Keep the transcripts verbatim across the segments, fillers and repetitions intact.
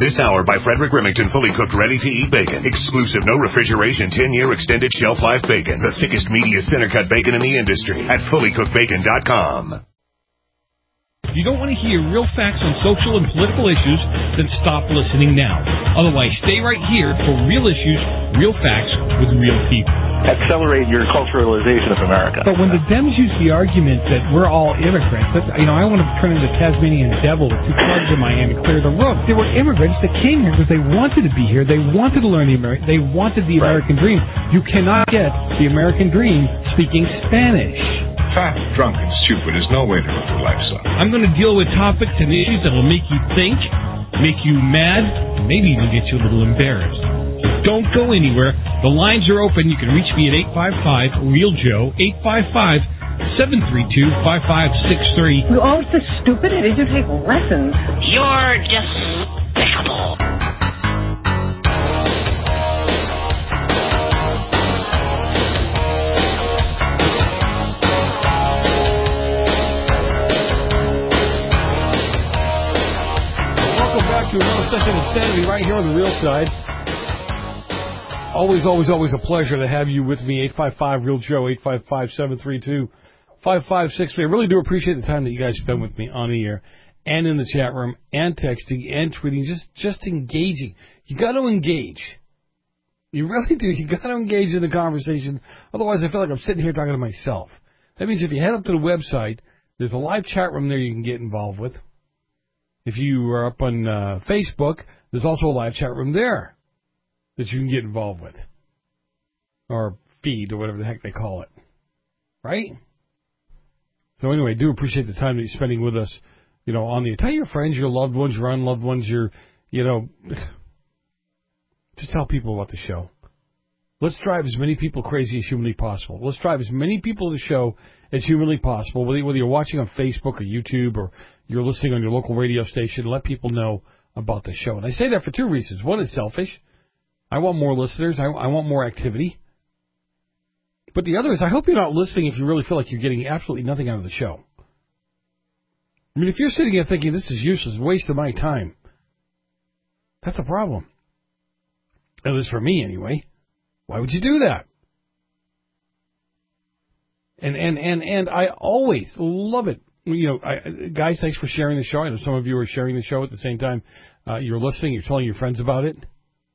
This hour by Frederick Remington, fully cooked, ready-to-eat bacon. Exclusive, no refrigeration, ten-year extended shelf life bacon. The thickest, meatiest center-cut bacon in the industry at fully cooked bacon dot com. If you don't want to hear real facts on social and political issues, then stop listening now. Otherwise, stay right here for real issues, real facts with real people. Accelerate your culturalization of America. But when the Dems use the argument that we're all immigrants, that's, you know, I want to turn into Tasmanian devil with two clubs in Miami, clear the road. They were immigrants that came here because they wanted to be here. They wanted to learn the American. They wanted the Right. American dream. You cannot get the American dream speaking Spanish. Fat, drunk, and stupid is no way to live your life, son. I'm going to deal with topics and issues that will make you think, make you mad, and maybe even get you a little embarrassed. Don't go anywhere. The lines are open. You can reach me at eight five five, REAL Joe, eight five five, seven three two, five five six three. You're all so stupid. Did you take lessons? You're despicable. Welcome back to another session of Insanity right here on the Real Side. Always, always, always a pleasure to have you with me. eight five five, REAL Joe, eight five five, seven three two, five five six three. I really do appreciate the time that you guys spend with me on the air and in the chat room and texting and tweeting, just, just engaging. You got to engage. You really do. You got to engage in the conversation. Otherwise, I feel like I'm sitting here talking to myself. That means if you head up to the website, there's a live chat room there you can get involved with. If you are up on uh, Facebook, there's also a live chat room there that you can get involved with. Or feed, or whatever the heck they call it. Right? So anyway, I do appreciate the time that you're spending with us, you know, on the... Tell your friends, your loved ones, your unloved ones, your, you know... Just tell people about the show. Let's drive as many people crazy as humanly possible. Let's drive as many people to the show as humanly possible, whether you're watching on Facebook or YouTube or you're listening on your local radio station. Let people know about the show. And I say that for two reasons. One is selfish. I want more listeners. I, I want more activity. But the other is I hope you're not listening if you really feel like you're getting absolutely nothing out of the show. I mean, if you're sitting here thinking this is useless, a waste of my time, that's a problem. At least for me, anyway. Why would you do that? And and and and I always love it. You know, I, guys, thanks for sharing the show. I know some of you are sharing the show at the same time. Uh, you're listening. You're telling your friends about it.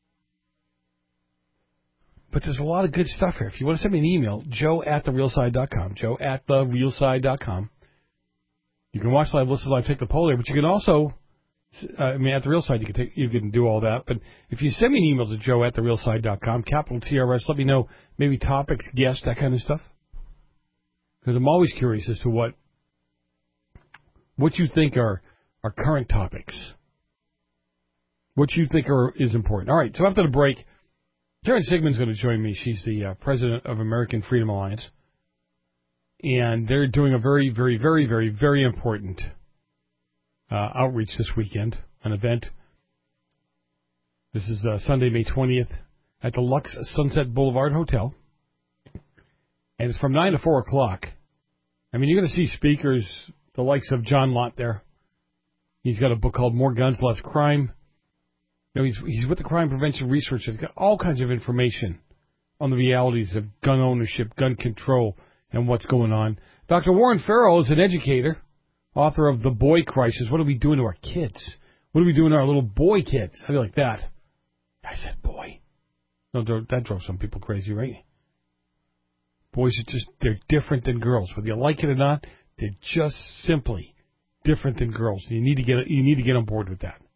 But there's a lot of good stuff here. If you want to send me an email, joe at the real side dot com, joe at the real side dot com. You can watch live, listen live, take the poll there. But you can also, uh, I mean, at the Real Side, you can take, you can do all that. But if you send me an email to joe at the real side dot com, capital T R S, let me know maybe topics, guests, that kind of stuff. Because I'm always curious as to what what you think are, are current topics. What you think are is important. All right, so after the break, Karen Sigmund's going to join me. She's the uh, president of American Freedom Alliance. And they're doing a very, very, very, very, very important uh, outreach this weekend, an event. This is uh, Sunday, May twentieth, at the Lux Sunset Boulevard Hotel. And it's from nine to four o'clock. I mean, you're going to see speakers, the likes of John Lott there. He's got a book called More Guns, Less Crime. You know, he's, he's with the Crime Prevention Research. He's got all kinds of information on the realities of gun ownership, gun control, and what's going on. Doctor Warren Farrell is an educator, author of The Boy Crisis. What are we doing to our kids? What are we doing to our little boy kids? How do you like that? I said boy. No, that drove some people crazy, right? Boys are just, they're different than girls. Whether you like it or not, they're just simply different than girls. You need to get, you need to get on board with that.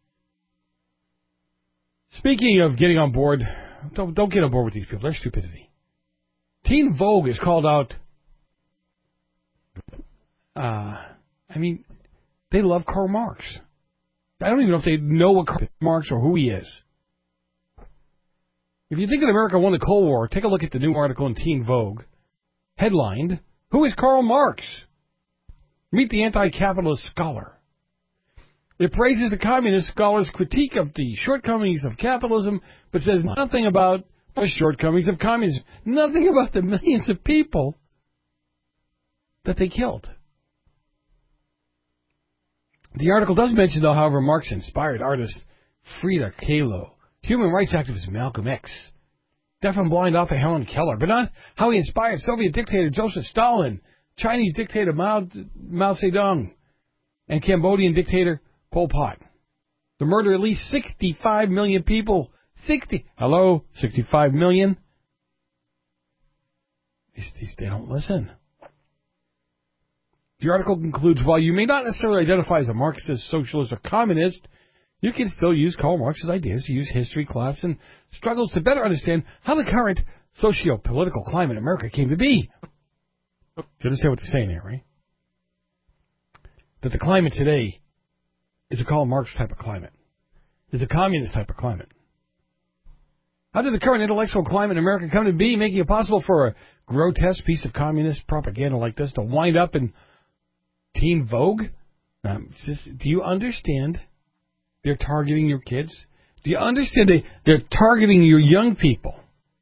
Speaking of getting on board, don't, don't get on board with these people. They're stupidity. Teen Vogue is called out. Uh, I mean, they love Karl Marx. I don't even know if they know what Karl Marx or who he is. If you think that America won the Cold War, take a look at the new article in Teen Vogue, headlined, "Who is Karl Marx? Meet the anti-capitalist scholar." It praises the communist scholar's critique of the shortcomings of capitalism, but says nothing about the shortcomings of communism. Nothing about the millions of people that they killed. The article does mention, though, however, Marx inspired artists Frida Kahlo, human rights activist Malcolm X, deaf and blind author Helen Keller, but not how he inspired Soviet dictator Joseph Stalin, Chinese dictator Mao, Mao Zedong, and Cambodian dictator Pol Pot. The murder of at least sixty-five million people. sixty. Hello? sixty-five million? These, these, they don't listen. The article concludes, while you may not necessarily identify as a Marxist, socialist, or communist, you can still use Karl Marx's ideas to use history, class, and struggles to better understand how the current socio-political climate in America came to be. You understand what they're saying here, right? That the climate today is a Karl Marx type of climate. Is a communist type of climate. How did the current intellectual climate in America come to be, making it possible for a grotesque piece of communist propaganda like this to wind up in Teen Vogue? Um, just, do you understand they're targeting your kids? Do you understand they, they're targeting your young people?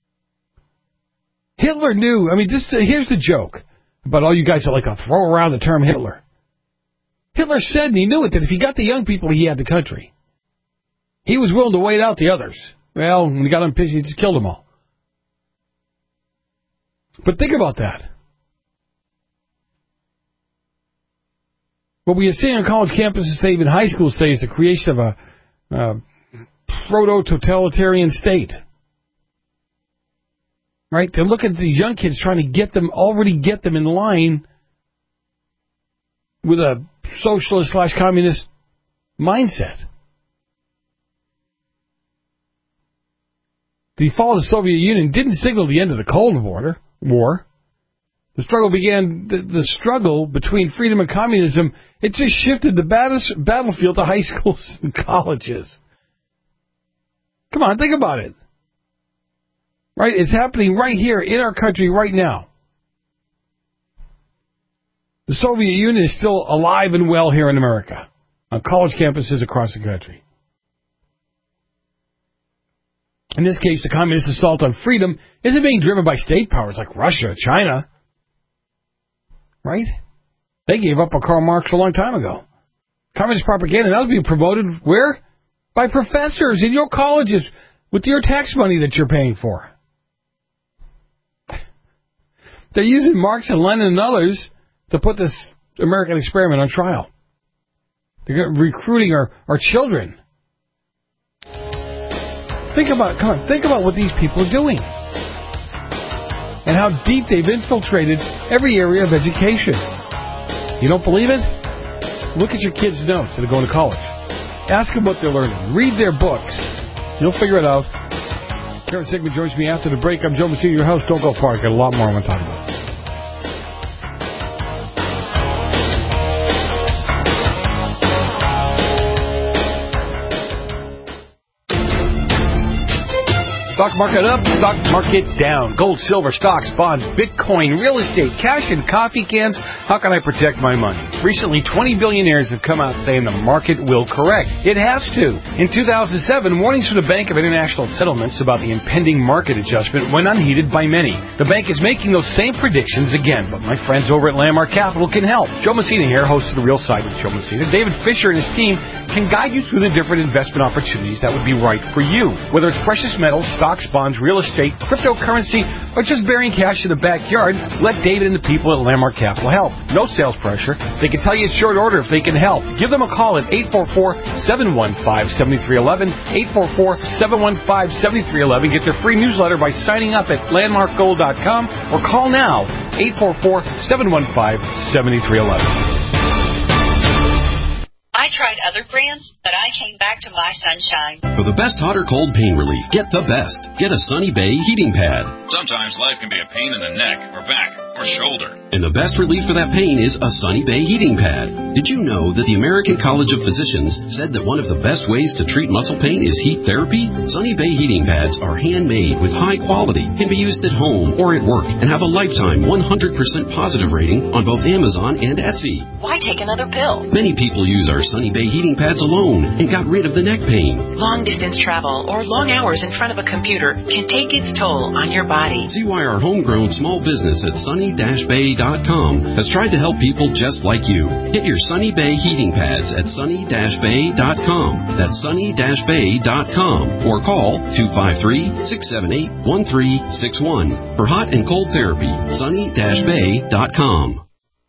Hitler knew. I mean, this, uh, here's the joke about all you guys that like to throw around the term Hitler. Hitler said, and he knew it, that if he got the young people, he had the country. He was willing to wait out the others. Well, when he got them pissed, he just killed them all. But think about that. What we are seeing on college campuses today, even high schools today, is the creation of a uh, proto-totalitarian state. Right? They're looking at these young kids, trying to get them, already get them in line with a socialist slash communist mindset. The fall of the Soviet Union didn't signal the end of the Cold War. War. The struggle began, the, the struggle between freedom and communism, it just shifted the battles, battlefield to high schools and colleges. Come on, think about it. Right? It's happening right here in our country right now. The Soviet Union is still alive and well here in America, on college campuses across the country. In this case, the communist assault on freedom isn't being driven by state powers like Russia or China. Right? They gave up on Karl Marx a long time ago. Communist propaganda, that was being promoted where? By professors in your colleges with your tax money that you're paying for. They're using Marx and Lenin and others to put this American experiment on trial. They're recruiting our, our children. Think about, come on, think about what these people are doing. And how deep they've infiltrated every area of education. You don't believe it? Look at your kids' notes that are going to college. Ask them what they're learning. Read their books. You'll figure it out. Karen Sigmund joins me after the break. I'm Joe Messina, your host. Don't go far. Got a lot more I want to talk about. Stock market up, stock market down. Gold, silver, stocks, bonds, Bitcoin, real estate, cash, and coffee cans. How can I protect my money? Recently, twenty billionaires have come out saying the market will correct. It has to. In two thousand seven, warnings from the Bank of International Settlements about the impending market adjustment went unheeded by many. The bank is making those same predictions again, but my friends over at Landmark Capital can help. Joe Messina here, host of The Real Side with Joe Messina. David Fisher and his team can guide you through the different investment opportunities that would be right for you. Whether it's precious metals, stocks, bonds, real estate, cryptocurrency, or just burying cash in the backyard, let David and the people at Landmark Capital help. No sales pressure. They can tell you it's short order if they can help. Give them a call at eight four four, seven one five, seven three one one, eight four four, seven one five, seven three one one. Get their free newsletter by signing up at landmark gold dot com or call now, eight four four, seven one five, seven three one one. I tried other brands, but I came back to my Sunshine. For the best hot or cold pain relief, get the best. Get a Sunny Bay heating pad. Sometimes life can be a pain in the neck or back or shoulder. And the best relief for that pain is a Sunny Bay heating pad. Did you know that the American College of Physicians said that one of the best ways to treat muscle pain is heat therapy? Sunny Bay heating pads are handmade with high quality, can be used at home or at work, and have a lifetime one hundred percent positive rating on both Amazon and Etsy. Why take another pill? Many people use our Sunny Bay heating pads alone and got rid of the neck pain. Long distance travel or long hours in front of a computer can take its toll on your body. See why our homegrown small business at sunny dash bay dot com has tried to help people just like you. Get your Sunny Bay heating pads at sunny dash bay dot com. That's sunny dash bay dot com. Or call two five three, six seven eight, one three six one. For hot and cold therapy, sunny dash bay dot com.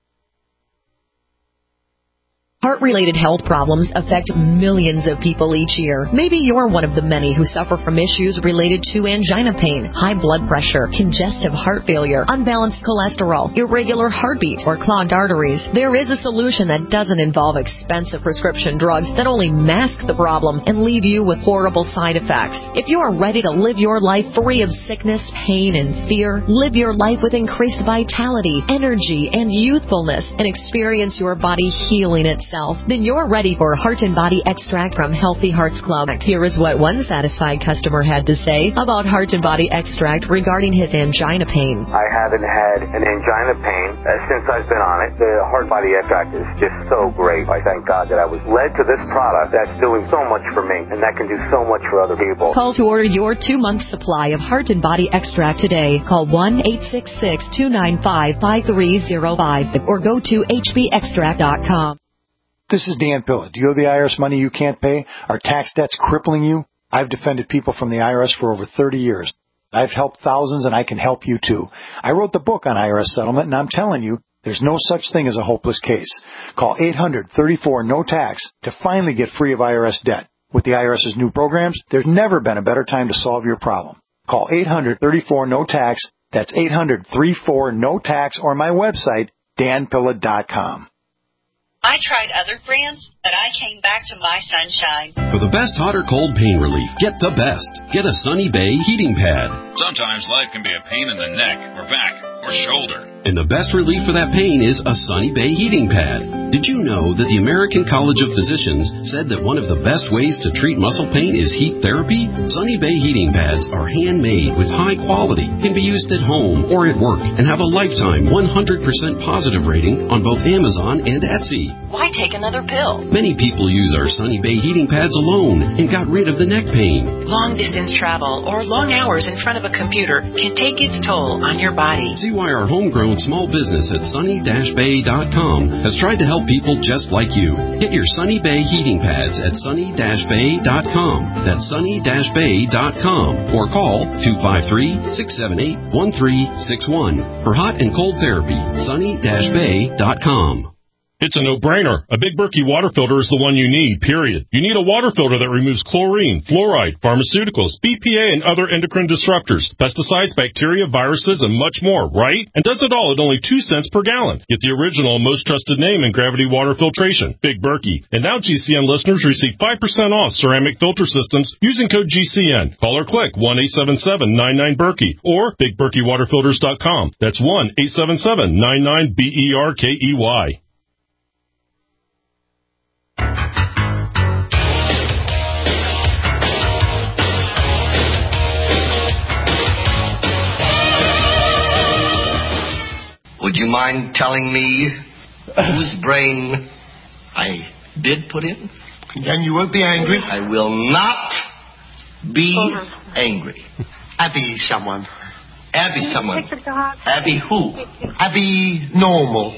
Heart-related health problems affect millions of people each year. Maybe you're one of the many who suffer from issues related to angina pain, high blood pressure, congestive heart failure, unbalanced cholesterol, irregular heartbeat, or clogged arteries. There is a solution that doesn't involve expensive prescription drugs that only mask the problem and leave you with horrible side effects. If you are ready to live your life free of sickness, pain, and fear, live your life with increased vitality, energy, and youthfulness, and experience your body healing itself, then you're ready for Heart and Body Extract from Healthy Hearts Club. Here is what one satisfied customer had to say about Heart and Body Extract regarding his angina pain. I haven't had an angina pain uh, since I've been on it. The Heart Body Extract is just so great. I thank God that I was led to this product that's doing so much for me, and that can do so much for other people. Call to order your two-month supply of Heart and Body Extract today. Call one eight six six, two nine five, five three zero five or go to h b extract dot com. This is Dan Pilla. Do you owe the I R S money you can't pay? Are tax debts crippling you? I've defended people from the I R S for over thirty years. I've helped thousands, and I can help you, too. I wrote the book on I R S settlement, and I'm telling you, there's no such thing as a hopeless case. Call eight hundred, thirty-four, no tax to finally get free of I R S debt. With the IRS's new programs, there's never been a better time to solve your problem. Call eight hundred, thirty-four, no tax. That's eight hundred, thirty-four, no tax, or my website, dan pilla dot com. I tried other brands, but I came back to my Sunshine. For the best hot or cold pain relief, get the best. Get a Sunny Bay heating pad. Sometimes life can be a pain in the neck or back or shoulder. And the best relief for that pain is a Sunny Bay heating pad. Did you know that the American College of Physicians said that one of the best ways to treat muscle pain is heat therapy? Sunny Bay heating pads are handmade with high quality, can be used at home or at work, and have a lifetime one hundred percent positive rating on both Amazon and Etsy. Why take another pill? Many people use our Sunny Bay heating pads alone and got rid of the neck pain. Long distance travel or long hours in front of a computer can take its toll on your body. See why our homegrown small business at sunny dash bay dot com has tried to help people just like you. Get your Sunny Bay heating pads at sunny dash bay dot com. That's sunny dash bay dot com. Or call two five three, six seven eight, one three six one. For hot and cold therapy, sunny dash bay dot com. It's a no-brainer. A Big Berkey water filter is the one you need, period. You need a water filter that removes chlorine, fluoride, pharmaceuticals, B P A, and other endocrine disruptors, pesticides, bacteria, viruses, and much more, right? And does it all at only two cents per gallon. Get the original and most trusted name in gravity water filtration, Big Berkey. And now G C N listeners receive five percent off ceramic filter systems using code G C N. Call or click one eight seven seven, nine nine, Berkey or big berkey water filters dot com. That's one eight seven seven, nine nine, B E R K E Y. Would you mind telling me whose brain I did put in? And you won't be angry? I will not be angry. Abby someone. Abby someone. Abby who? Abby normal.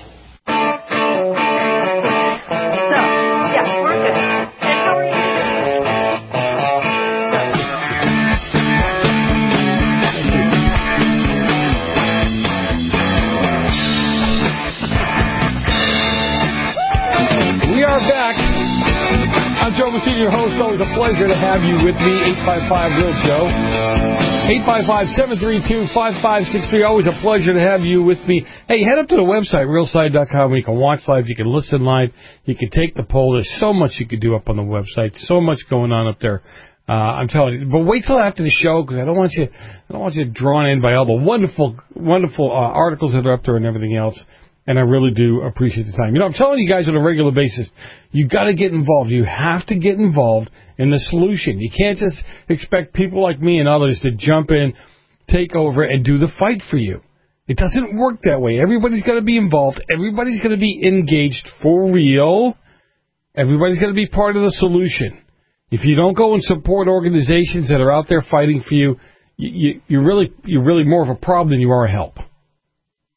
Back. I'm Joe Messina, your host. Always a pleasure to have you with me. eight five five, real Joe. eight five five, seven three two, five five six three. Always a pleasure to have you with me. Hey, head up to the website, real side dot com, where you can watch live, you can listen live, you can take the poll. There's so much you can do up on the website. So much going on up there. Uh, I'm telling you. But wait till after the show, because I don't want you, I don't want you drawn in by all the wonderful, wonderful uh, articles that are up there and everything else. And I really do appreciate the time. You know, I'm telling you guys on a regular basis, you got to get involved. You have to get involved in the solution. You can't just expect people like me and others to jump in, take over, and do the fight for you. It doesn't work that way. Everybody's got to be involved. Everybody's going to be engaged for real. Everybody's got to be part of the solution. If you don't go and support organizations that are out there fighting for you, you, you you're really you're really more of a problem than you are a help.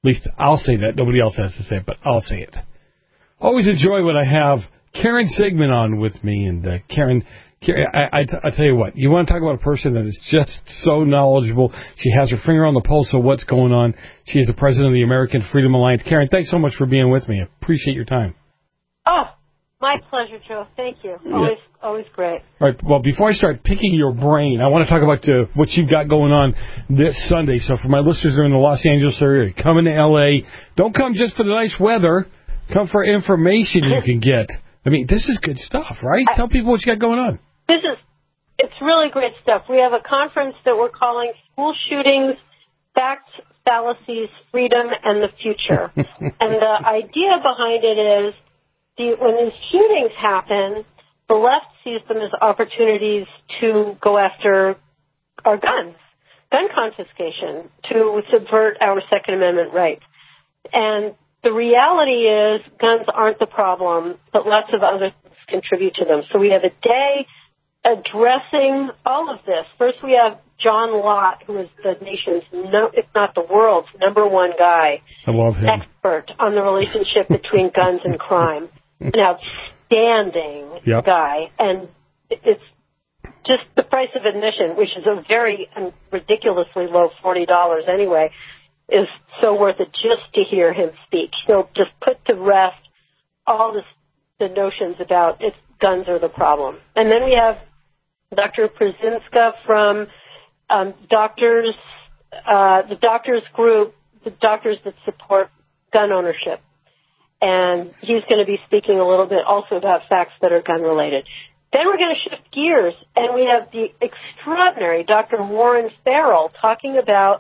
least I'll say that. Nobody else has to say it, but I'll say it. Always enjoy when I have Karen Sigmund on with me. And uh, Karen, Karen I, I, I tell you what, you want to talk about a person that is just so knowledgeable. She has her finger on the pulse of what's going on. She is the president of the American Freedom Alliance. Karen, thanks so much for being with me. I appreciate your time. Oh, my pleasure, Joe. Thank you. Always, yeah. always great. All right. Well, before I start picking your brain, I want to talk about uh, what you've got going on this Sunday. So for my listeners who are in the Los Angeles area, come into L A. Don't come just for the nice weather. Come for information you can get. I mean, this is good stuff, right? I, Tell people what you got going on. This is, it's really great stuff. We have a conference that we're calling School Shootings, Facts, Fallacies, Freedom, and the Future. And the idea behind it is, the, when these shootings happen, the left sees them as opportunities to go after our guns, gun confiscation, to subvert our Second Amendment rights. And the reality is guns aren't the problem, but lots of other things contribute to them. So we have a day addressing all of this. First, we have John Lott, who is the nation's, no, if not the world's, number one guy. I love him. Expert on the relationship between guns and crime. An outstanding yep. guy. And it's just the price of admission, which is a very um, ridiculously low forty dollars anyway, is so worth it just to hear him speak. He'll just put to rest all this, the notions about it's guns are the problem. And then we have Doctor Przinska from um, doctors, uh, the doctors group, the doctors that support gun ownership. And he's going to be speaking a little bit also about facts that are gun-related. Then we're going to shift gears, and we have the extraordinary Doctor Warren Farrell talking about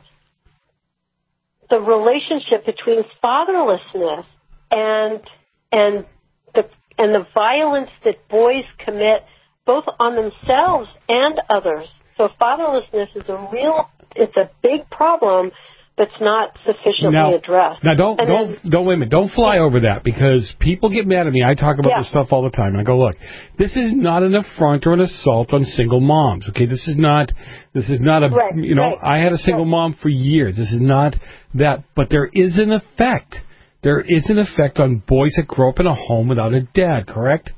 the relationship between fatherlessness and and the and the violence that boys commit both on themselves and others. So fatherlessness is a real, it's a big problem that's not sufficiently now, addressed. Now, don't and don't then, don't wait a minute. Don't fly over that, because people get mad at me. I talk about yeah. this stuff all the time, and I go, look, this is not an affront or an assault on single moms. Okay, this is not this is not a right, you know. Right. I had a single right. mom for years. This is not that, but there is an effect. There is an effect on boys that grow up in a home without a dad. Correct?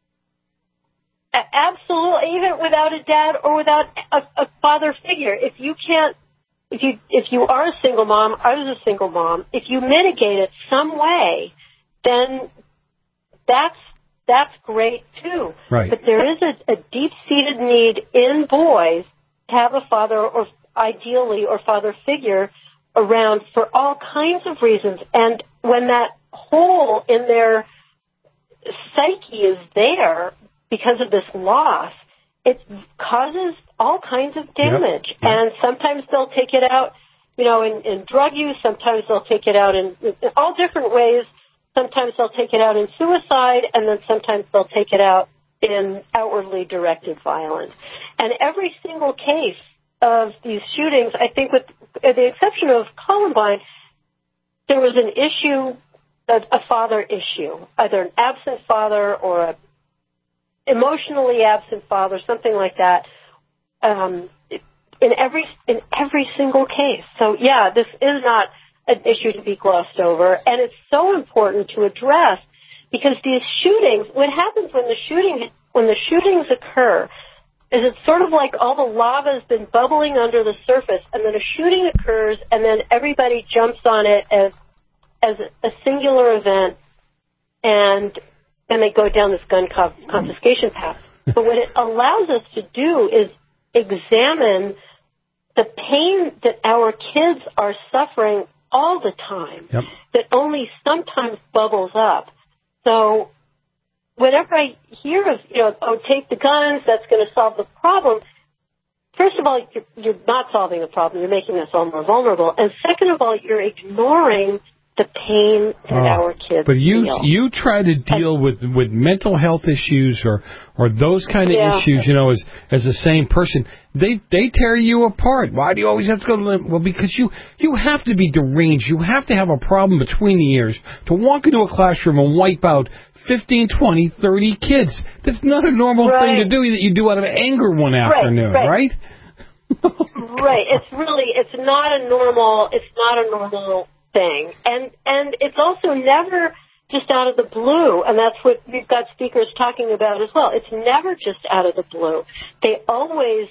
Absolutely, even without a dad or without a, a father figure. If you can't. If you if you are a single mom, I was a single mom, if you mitigate it some way, then that's that's great too. Right. But there is a, a deep-seated need in boys to have a father, or ideally, or father figure around for all kinds of reasons. And when that hole in their psyche is there because of this loss, it causes all kinds of damage. Yep. And sometimes they'll take it out, you know, in, in drug use. Sometimes they'll take it out in, in all different ways. Sometimes they'll take it out in suicide, and then sometimes they'll take it out in outwardly directed violence. And every single case of these shootings, I think with the exception of Columbine, there was an issue, a, a father issue, either an absent father or a emotionally absent father, something like that, um, in every in every single case. So, yeah, this is not an issue to be glossed over, and it's so important to address, because these shootings, what happens when the shooting when the shootings occur is it's sort of like all the lava has been bubbling under the surface, and then a shooting occurs, and then everybody jumps on it as as a singular event, and then they go down this gun confiscation path. But what it allows us to do is examine the pain that our kids are suffering all the time, yep. that only sometimes bubbles up. So whenever I hear of, you know, oh, take the guns, that's going to solve the problem, first of all, you're, you're not solving the problem. You're making us all more vulnerable. And second of all, you're ignoring the pain that oh, our kids But you feel. you try to deal with with mental health issues or or those kind of yeah. issues, you know, as as a sane person. They they tear you apart. Why do you always have to go to the, well, because you you have to be deranged. You have to have a problem between the ears to walk into a classroom and wipe out fifteen, twenty, thirty kids. That's not a normal right. thing to do that you do out of anger one afternoon, right? right? Right. Right. It's really it's not a normal it's not a normal thing. And, and it's also never just out of the blue, and that's what we've got speakers talking about as well. It's never just out of the blue. They always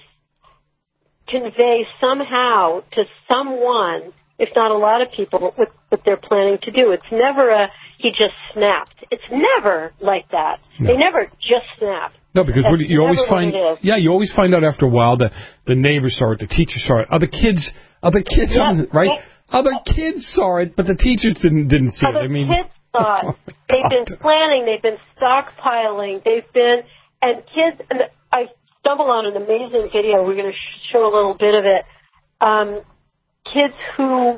convey somehow to someone, if not a lot of people, what, what they're planning to do. It's never a, he just snapped. It's never like that. No. They never just snap. No, because what, you always find, yeah, you always find out after a while that the neighbors saw it, the teachers saw it, other kids, other kids, yeah, on, right? They, other kids saw it, but the teachers didn't didn't see other it. I mean, kids saw it. Oh, they've been planning, they've been stockpiling, they've been, and kids. And I stumbled on an amazing video. We're going to sh- show a little bit of it. Um, kids who,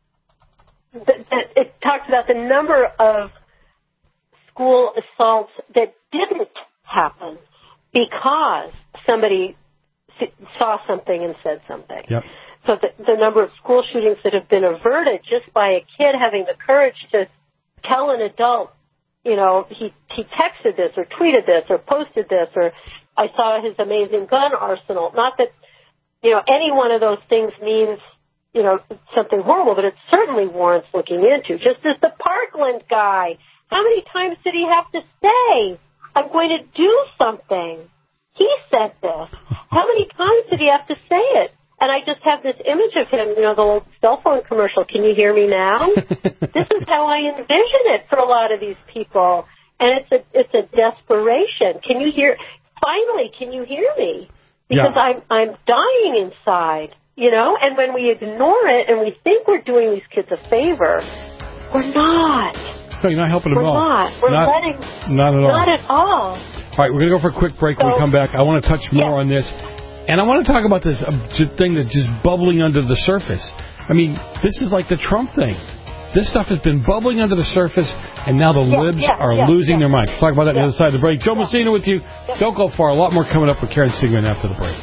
that, that it talks about the number of school assaults that didn't happen because somebody saw something and said something. Yep. So the, the number of school shootings that have been averted just by a kid having the courage to tell an adult, you know, he, he texted this or tweeted this or posted this, or I saw his amazing gun arsenal. Not that, you know, any one of those things means, you know, something horrible, but it certainly warrants looking into. Just as the Parkland guy, how many times did he have to say, I'm going to do something? He said this. How many times did he have to say it? And I just have this image of him, you know, the old cell phone commercial, can you hear me now? This is how I envision it for a lot of these people. And it's a it's a desperation. Can you hear, finally, can you hear me? Because yeah. I'm I'm dying inside, you know? And when we ignore it and we think we're doing these kids a favor, we're not. No, you're not helping them we're all. We're not. We're not, letting... Not at all. Not at all. All right, we're going to go for a quick break. So, when we come back, I want to touch more yeah. on this. And I want to talk about this uh, thing that's just bubbling under the surface. I mean, this is like the Trump thing. This stuff has been bubbling under the surface, and now the yeah, libs yeah, are yeah, losing yeah. their minds. We'll talk about that yeah. on the other side of the break. Joe yeah. Messina with you. Yeah. Don't go far. A lot more coming up with Karen Sigman after the break.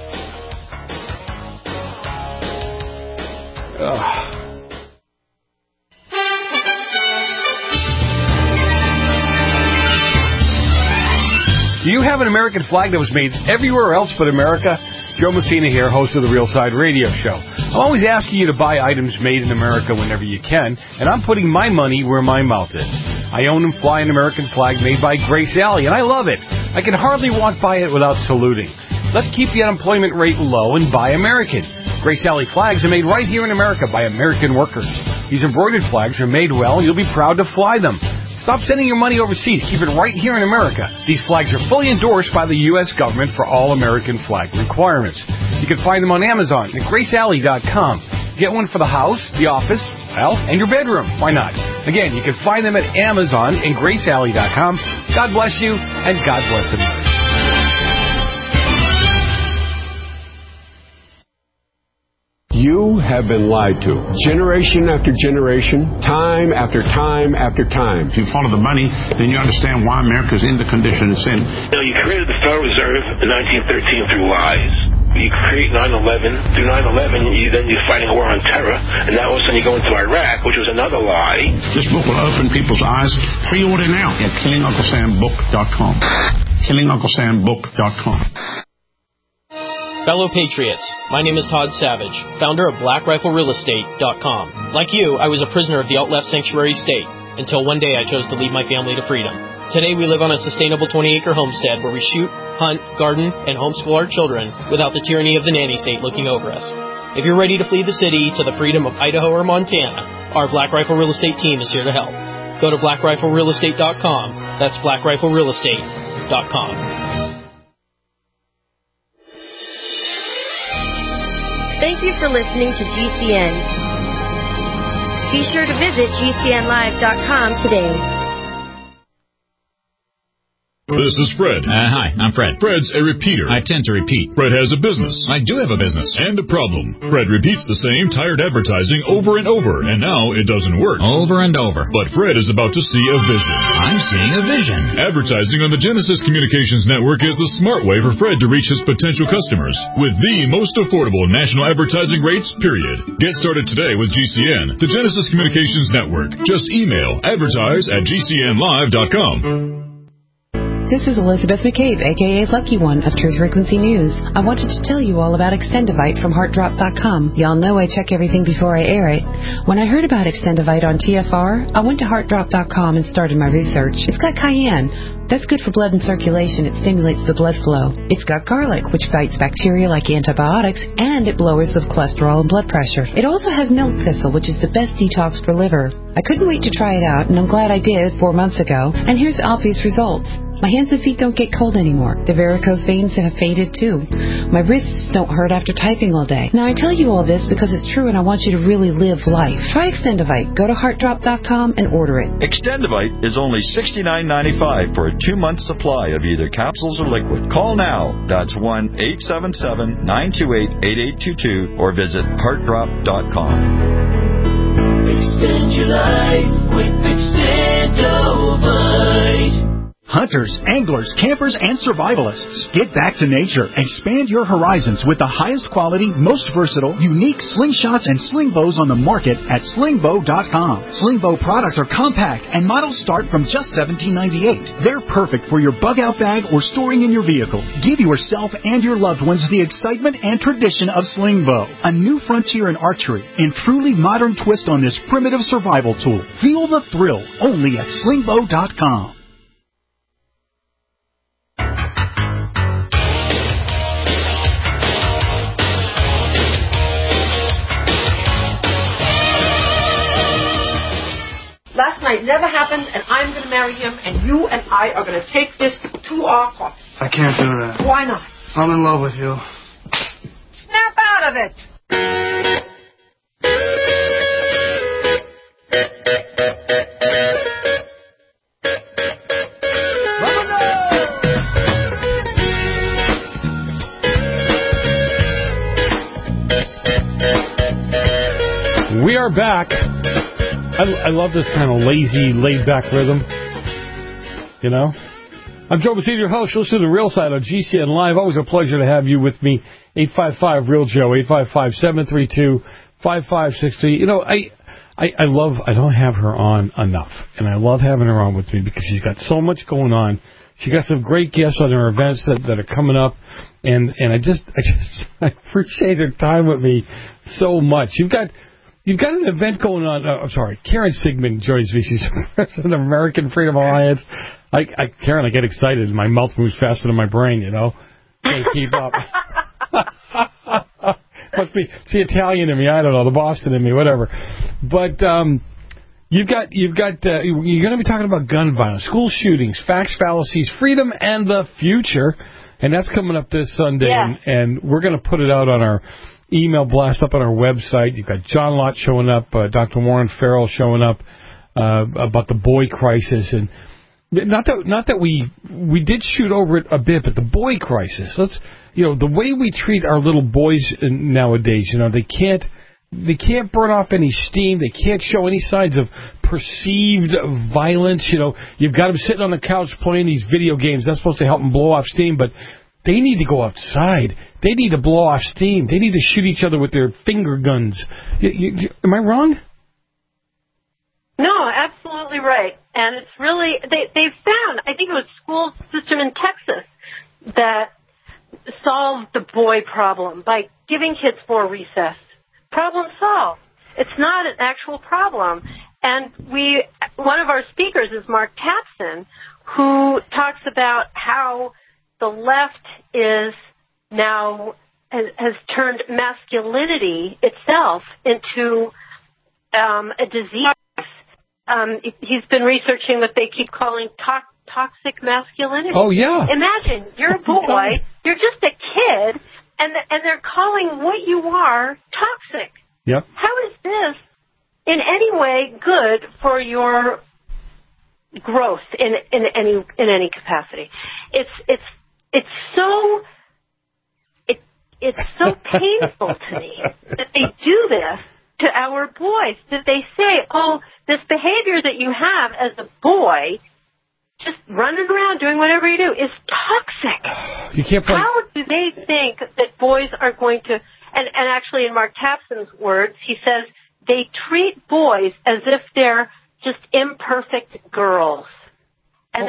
Ugh. Do you have an American flag that was made everywhere else but America? Joe Messina here, host of the Real Side Radio Show. I'm always asking you to buy items made in America whenever you can, and I'm putting my money where my mouth is. I own and fly an American flag made by Grace Alley, and I love it. I can hardly walk by it without saluting. Let's keep the unemployment rate low and buy American. Grace Alley flags are made right here in America by American workers. These embroidered flags are made well, and you'll be proud to fly them. Stop sending your money overseas. Keep it right here in America. These flags are fully endorsed by the U S government for all American flag requirements. You can find them on Amazon at grace alley dot com. Get one for the house, the office, well, and your bedroom. Why not? Again, you can find them at Amazon and grace alley dot com. God bless you, and God bless America. You have been lied to. Generation after generation, time after time after time. If you follow the money, then you understand why America's in the condition it's in. You know, you created the Federal Reserve in nineteen thirteen through lies. You create nine eleven. Through nine eleven, you, then you're fighting a war on terror. And now all of a sudden you go into Iraq, which was another lie. This book will open people's eyes. Pre-order now at killing uncle sam book dot com. killing uncle sam book dot com. Fellow Patriots, my name is Todd Savage, founder of black rifle real estate dot com. Like you, I was a prisoner of the alt-left sanctuary state, until one day I chose to lead my family to freedom. Today we live on a sustainable twenty-acre homestead where we shoot, hunt, garden, and homeschool our children without the tyranny of the nanny state looking over us. If you're ready to flee the city to the freedom of Idaho or Montana, our Black Rifle Real Estate team is here to help. Go to black rifle real estate dot com. That's black rifle real estate dot com. Thank you for listening to G C N. Be sure to visit G C N live dot com today. This is Fred. Uh, hi, I'm Fred. Fred's a repeater. I tend to repeat. Fred has a business. I do have a business. And a problem. Fred repeats the same tired advertising over and over, and now it doesn't work. Over and over. But Fred is about to see a vision. I'm seeing a vision. Advertising on the Genesis Communications Network is the smart way for Fred to reach his potential customers with the most affordable national advertising rates, period. Get started today with G C N, the Genesis Communications Network. Just email advertise at G C N live dot com. This is Elizabeth McCabe, a k a. Lucky One of Truth Frequency News. I wanted to tell you all about Extendivite from heart drop dot com. Y'all know I check everything before I air it. When I heard about Extendivite on T F R, I went to heart drop dot com and started my research. It's got cayenne. That's good for blood and circulation. It stimulates the blood flow. It's got garlic, which fights bacteria like antibiotics, and it lowers the cholesterol and blood pressure. It also has milk thistle, which is the best detox for liver. I couldn't wait to try it out, and I'm glad I did four months ago. And here's obvious results. My hands and feet don't get cold anymore. The varicose veins have faded too. My wrists don't hurt after typing all day. Now I tell you all this because it's true and I want you to really live life. Try Extendivite. Go to heart drop dot com and order it. Extendivite is only sixty-nine ninety-five for a two-month supply of either capsules or liquid. Call now. That's one eight seven seven, nine two eight, eight eight two two or visit heart drop dot com. Extend your life with Extendivite. Hunters, anglers, campers, and survivalists. Get back to nature. Expand your horizons with the highest quality, most versatile, unique slingshots and sling bows on the market at sling bow dot com. Sling bow products are compact and models start from just seventeen ninety-eight. They're perfect for your bug-out bag or storing in your vehicle. Give yourself and your loved ones the excitement and tradition of sling bow. A new frontier in archery and truly modern twist on this primitive survival tool. Feel the thrill only at sling bow dot com. Last night never happened, and I'm going to marry him, and you and I are going to take this to our court. I can't do that. Why not? I'm in love with you. Snap out of it! We are back. I, I love this kind of lazy, laid-back rhythm. You know? I'm Joe Messina, your host. You'll listen to The Real Side on G C N Live. Always a pleasure to have you with me. eight five five, REAL Joe, eight five five, seven three two, five five six three. You know, I, I, I love, I don't have her on enough. And I love having her on with me because she's got so much going on. She got some great guests on her events that, that are coming up. And, and I just, I just, I appreciate her time with me so much. You've got... You've got an event going on. Oh, I'm sorry. Karen Sigmund joins me. She's president of American Freedom Alliance. I, I, Karen, I get excited. My mouth moves faster than my brain, you know. Can't keep up. Must be it's the Italian in me. I don't know. The Boston in me, whatever. But um, you've got you've got uh, you're going to be talking about gun violence, school shootings, facts, fallacies, freedom, and the future. And that's coming up this Sunday. Yeah. And, and we're going to put it out on our email blast up on our website. You've got John Lott showing up, uh, Doctor Warren Farrell showing up uh, about the boy crisis, and not that not that we we did shoot over it a bit, but the boy crisis. Let's you know the way we treat our little boys nowadays. You know they can't they can't burn off any steam. They can't show any signs of perceived violence. You know you've got them sitting on the couch playing these video games. That's supposed to help them blow off steam, but they need to go outside. They need to blow off steam. They need to shoot each other with their finger guns. You, you, you, am I wrong? No, absolutely right. And it's really, they, they've found, I think it was a school system in Texas that solved the boy problem by giving kids more recess. Problem solved. It's not an actual problem. And we, one of our speakers is Mark Tapson, who talks about how the left is now has, has turned masculinity itself into um, a disease. Um, he's been researching what they keep calling to- toxic masculinity. Oh, yeah. Imagine you're a boy, you're just a kid, and and they're calling what you are toxic. Yep. How is this in any way good for your growth in in any in any capacity? It's it's It's so it it's so painful to me that they do this to our boys. That they say, "Oh, this behavior that you have as a boy, just running around doing whatever you do, is toxic." You can't play. How do they think that boys are going to? And and actually, in Mark Tapson's words, he says they treat boys as if they're just imperfect girls, and oh. that's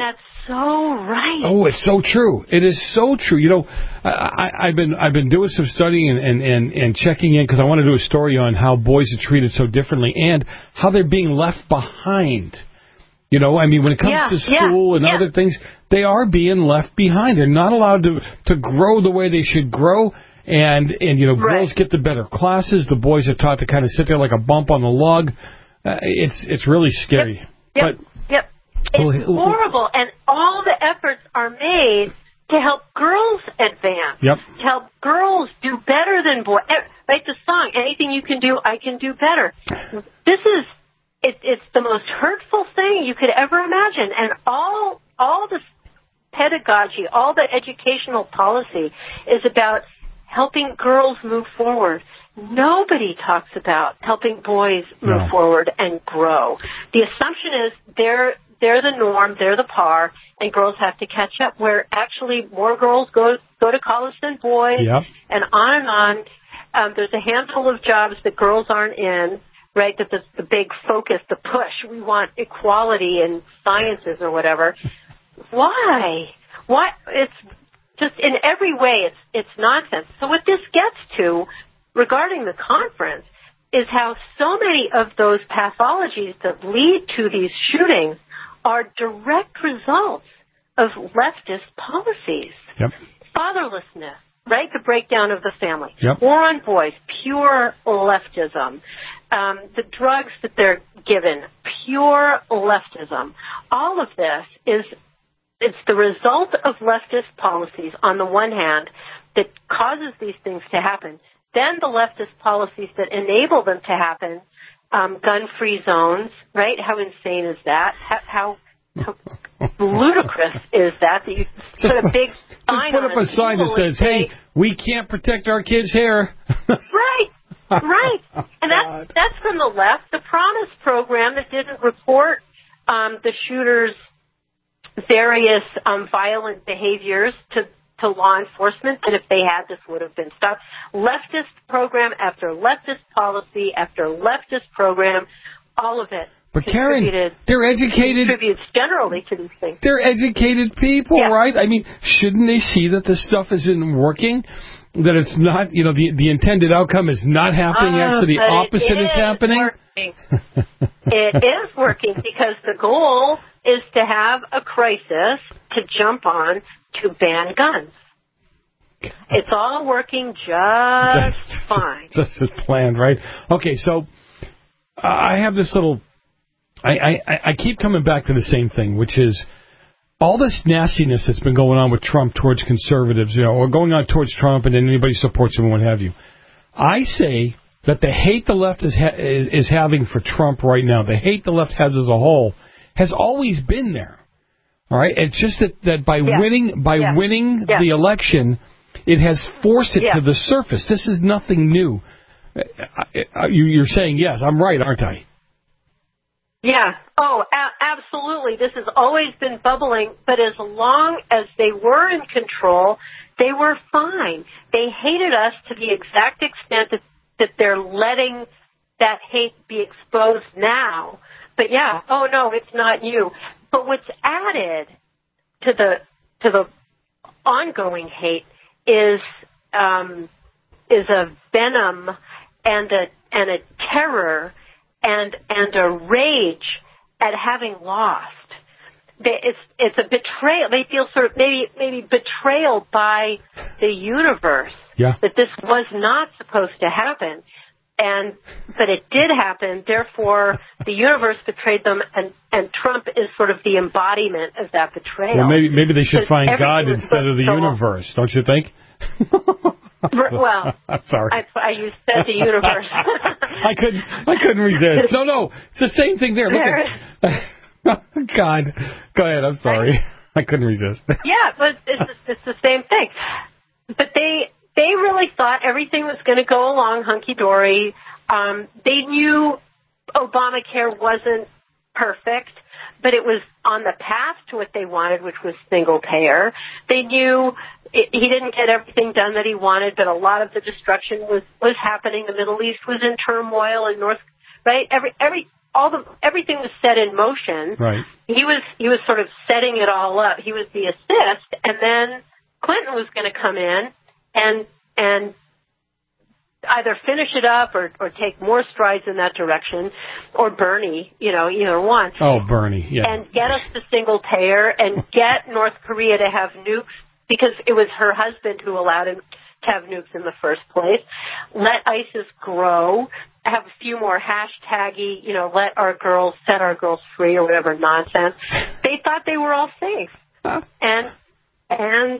so right. Oh, it's so true. It is so true. You know, I, I, I've been I've been doing some studying and and, and, and checking in because I want to do a story on how boys are treated so differently and how they're being left behind. You know, I mean, when it comes yeah, to school yeah, and yeah. other things, they are being left behind. They're not allowed to to grow the way they should grow. And, and you know, right. girls get the better classes. The boys are taught to kind of sit there like a bump on the lug. Uh, it's it's really scary. Yep. Yep. But, yep. It's horrible, and all the efforts are made to help girls advance. Yep. To help girls do better than boys. Right? The song, anything you can do, I can do better. This is it, it's the most hurtful thing you could ever imagine, and all all the pedagogy, all the educational policy is about helping girls move forward. Nobody talks about helping boys move no. forward and grow. The assumption is they're they're the norm, they're the par, and girls have to catch up. Where actually more girls go go to college than boys, yep. and on and on. Um, there's a handful of jobs that girls aren't in. Right, that the, the big focus, the push. We want equality in sciences or whatever. Why? Why? It's just in every way. It's it's nonsense. So what this gets to, regarding the conference, is how so many of those pathologies that lead to these shootings are direct results of leftist policies. Yep. Fatherlessness, right? The breakdown of the family. Yep. War on boys, pure leftism. Um, the drugs that they're given, pure leftism. All of this is it's the result of leftist policies on the one hand that causes these things to happen. Then the leftist policies that enable them to happen, um, gun-free zones, right? How insane is that? How, how, how ludicrous is that? That you put a big sign Just put on up a sign that says, say, hey, we can't protect our kids' hair. Right. Right. And that's, that's from the left. The Promise program that didn't report um, the shooters' various um, violent behaviors to, to law enforcement, and if they had, this would have been stopped. Leftist program after leftist policy after leftist program, all of it. But Karen, they're educated. Contributes generally to these things. They're educated people, yeah. right? I mean, shouldn't they see that this stuff isn't working? That it's not, you know, the the intended outcome is not happening. Uh, actually, the opposite is is happening. Working. It is working because the goal is to have a crisis to jump on to ban guns. It's all working just fine. Just as planned, right? Okay, so uh, I have this little. I, I I keep coming back to the same thing, which is all this nastiness that's been going on with Trump towards conservatives, you know, or going on towards Trump and then anybody who supports him and what have you. I say that the hate the left is, ha- is is having for Trump right now, the hate the left has as a whole, has always been there. All right, it's just that, that by yeah. winning by yeah. winning yeah. the election, it has forced it yeah. to the surface. This is nothing new. You're saying yes, I'm right, aren't I? Yeah. Oh, a- absolutely. This has always been bubbling, but as long as they were in control, they were fine. They hated us to the exact extent that, that they're letting that hate be exposed now. But yeah, oh no, it's not you. But what's added to the to the ongoing hate is um, is a venom and a and a terror and and a rage at having lost. It's it's a betrayal. They feel sort of maybe maybe betrayal by the universe yeah. that this was not supposed to happen, and but it did happen. Therefore, the universe betrayed them, and, and Trump is sort of the embodiment of that betrayal. Well, maybe maybe they should find God was instead of the so universe, don't you think? Well, I'm sorry. I, I used said the universe. I couldn't. I couldn't resist. No, no, it's the same thing there. Look at, God, go ahead. I'm sorry. I couldn't resist. Yeah, but it's it's the same thing. But they they really thought everything was going to go along hunky dory. Um, they knew Obamacare wasn't perfect, but it was on the path to what they wanted, which was single payer. They knew it, he didn't get everything done that he wanted, but a lot of the destruction was, was happening. The Middle East was in turmoil, and North, right? Every every all the everything was set in motion. Right. He was he was sort of setting it all up. He was the assist, and then Clinton was going to come in and and either finish it up or, or take more strides in that direction, or Bernie, you know, either one. Oh, Bernie, yeah. And get us to single payer and get North Korea to have nukes, because it was her husband who allowed him to have nukes in the first place. Let ISIS grow, have a few more hashtaggy, you know, let our girls, set our girls free or whatever nonsense. They thought they were all safe. Huh? And, and,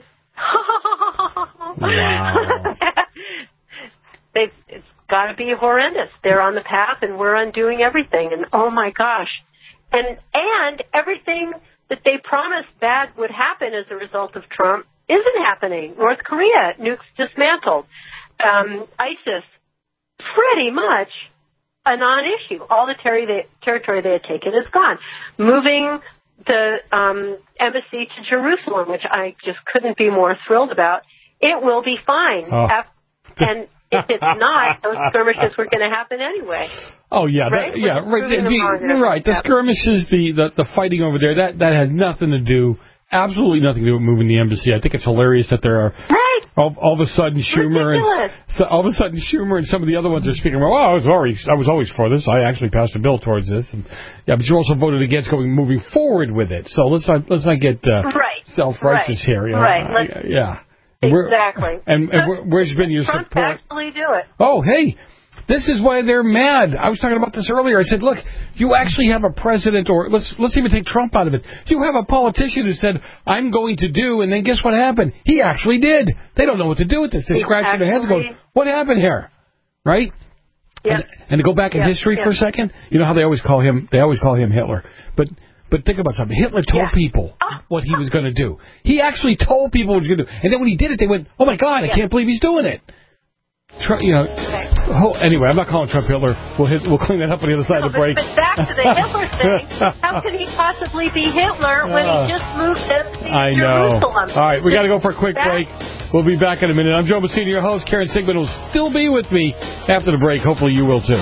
wow. They've, it's got to be horrendous. They're on the path, and we're undoing everything. And oh my gosh, and and everything that they promised bad would happen as a result of Trump isn't happening. North Korea, nukes dismantled. Um, ISIS, pretty much a non-issue. All the ter- they, territory they had taken is gone. Moving the um, embassy to Jerusalem, which I just couldn't be more thrilled about. It will be fine. Oh. Af- and if it's not, those skirmishes were going to happen anyway. Oh yeah, right? that, yeah, right. The, the, you're right. The happen. skirmishes, the, the the fighting over there, that that has nothing to do, absolutely nothing to do with moving the embassy. I think it's hilarious that there are right. all, all of a sudden Schumer Ridiculous. and so all of a sudden Schumer and some of the other ones are speaking. Well, I was always I was always for this. I actually passed a bill towards this. And, yeah, but you also voted against going moving forward with it. So let's not let's not get uh, right. self-righteous right. here. You know? Right. Uh, yeah. Exactly. And, and where, where's been your Trump support? actually do it. Oh, hey, this is why they're mad. I was talking about this earlier. I said, look, you actually have a president, or let's let's even take Trump out of it. You have a politician who said, I'm going to do, and then guess what happened? He actually did. They don't know what to do with this. They're scratching their heads going, what happened here? Right? Yeah. And, and to go back in yeah. history yeah. for a second, you know how they always call him, they always call him Hitler. But But think about something. Hitler told yeah. people what he was going to do. He actually told people what he was going to do. And then when he did it, they went, oh, my God, I yeah. can't believe he's doing it. Trump, you know. Okay. Oh, anyway, I'm not calling Trump Hitler. We'll hit, we'll clean that up on the other side no, of the break. But, but back to the Hitler thing. How could he possibly be Hitler when he just moved to I know. Jerusalem? All right, we got to go for a quick that, break. We'll be back in a minute. I'm Joe Messina, your host. Karen Sigmund will still be with me after the break. Hopefully you will, too.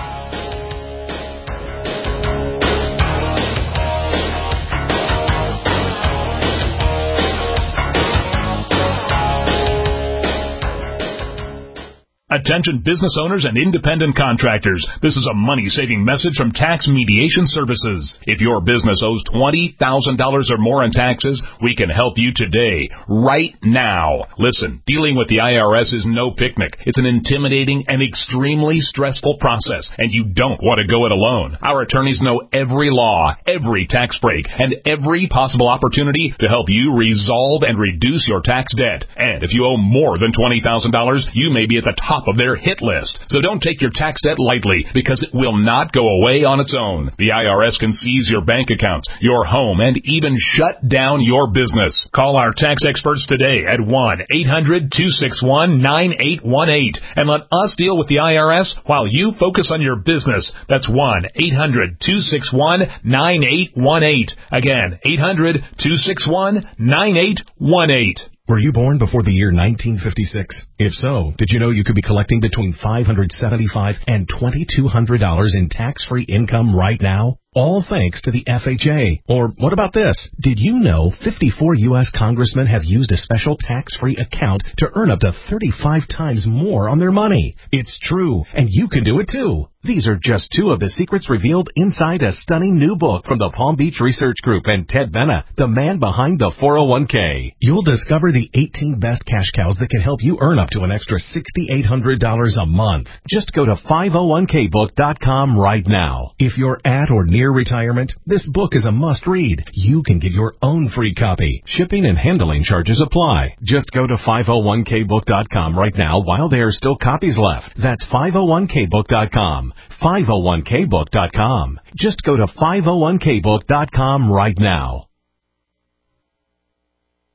Attention business owners and independent contractors. This is a money-saving message from Tax Mediation Services. If your business owes twenty thousand dollars or more in taxes, we can help you today, right now. Listen, dealing with the I R S is no picnic. It's an intimidating and extremely stressful process, and you don't want to go it alone. Our attorneys know every law, every tax break, and every possible opportunity to help you resolve and reduce your tax debt. And if you owe more than twenty thousand dollars, you may be at the top of their hit list. So don't take your tax debt lightly, because it will not go away on its own. The I R S can seize your bank accounts, your home, and even shut down your business. Call our tax experts today at one eight hundred two six one nine eight one eight and let us deal with the I R S while you focus on your business. That's one eight hundred two six one nine eight one eight. Again, eight hundred two six one nine eight one eight. Were you born before the year nineteen fifty-six? If so, did you know you could be collecting between five hundred seventy-five dollars and twenty-two hundred dollars in tax-free income right now? All thanks to the F H A. Or what about this? Did you know fifty-four U S congressmen have used a special tax-free account to earn up to thirty-five times more on their money? It's true, and you can do it too. These are just two of the secrets revealed inside a stunning new book from the Palm Beach Research Group and Ted Benna, the man behind the four oh one k. You'll discover the eighteen best cash cows that can help you earn up to an extra six thousand eight hundred dollars a month. Just go to five oh one k book dot com right now. If you're at or near retirement, this book is a must-read. You can get your own free copy. Shipping and handling charges apply. Just go to five oh one k book dot com right now while there are still copies left. That's five oh one k book dot com. five oh one k book dot com. Just go to five oh one k book dot com right now.